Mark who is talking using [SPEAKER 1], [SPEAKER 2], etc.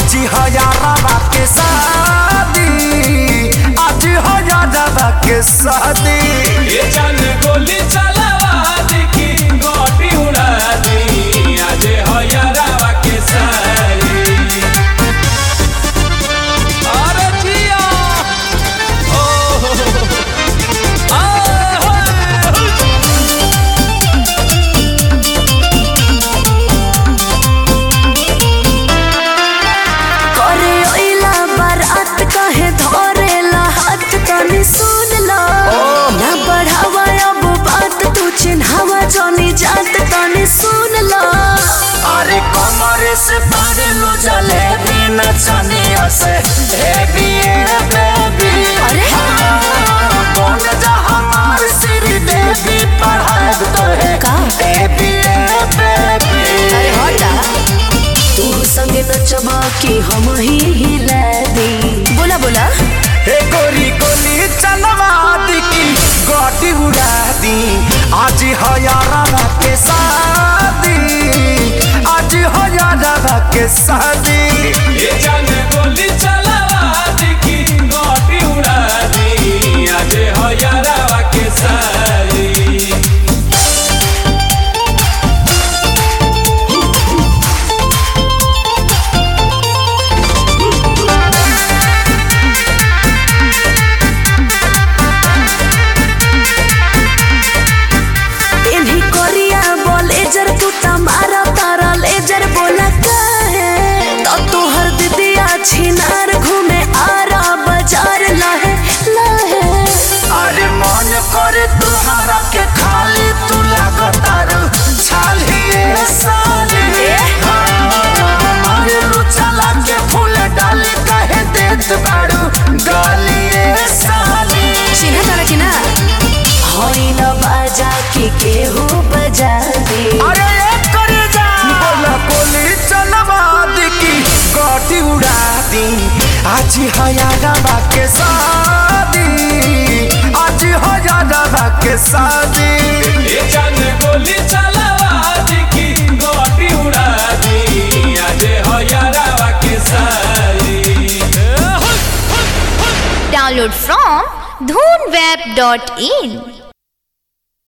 [SPEAKER 1] आज है यारवा के शादी, आज है यारवा के शादी।
[SPEAKER 2] ये जान गोली चलावा देखी गोटी उड़ा दी, आज है यारवा के शादी। अरे जिया
[SPEAKER 3] जोनी जात तनी सुन लो।
[SPEAKER 1] अरे कमरे से पारे लो जलेबी नचनिया से बेबी बेबी।
[SPEAKER 3] अरे
[SPEAKER 1] कौन जा हमार श्री देवी पढ़ाए तो है
[SPEAKER 3] का
[SPEAKER 1] बेबी बेबी।
[SPEAKER 3] अरे हटा तू संगे नचबा कि हम ही हिला दी। बोला बोला
[SPEAKER 1] हे गोरी गोली चलवा दी की गोटी उड़ा दी। आज है यारवा के शादी, आज है यारवा के शादी।
[SPEAKER 2] ये जान गोली चलावा देखी गोटी उड़ा दी, आज है यारवा के शादी।
[SPEAKER 3] छिनार घूमे आरा बाजार लहे लहे।
[SPEAKER 1] अरे मन करे तुम्हारा के खाली तू लगातार छालिए साले। हमारे लुचला के फूल डाले कहे देत बाड़ू गालिए साले।
[SPEAKER 3] चिन्ह तारा कि ना होई न बाजा के केहू बजा दे।
[SPEAKER 1] अरे एक करे जा बोला गोली चलवा दी की गोटी उड़ा दी। आज है यारवा के शादी, आज है यारवा के शादी।
[SPEAKER 2] ये जान गोली चलावा देखी गोटी उड़ा दी, आज है यारवा के शादी।
[SPEAKER 4] Download from dhoonweb.in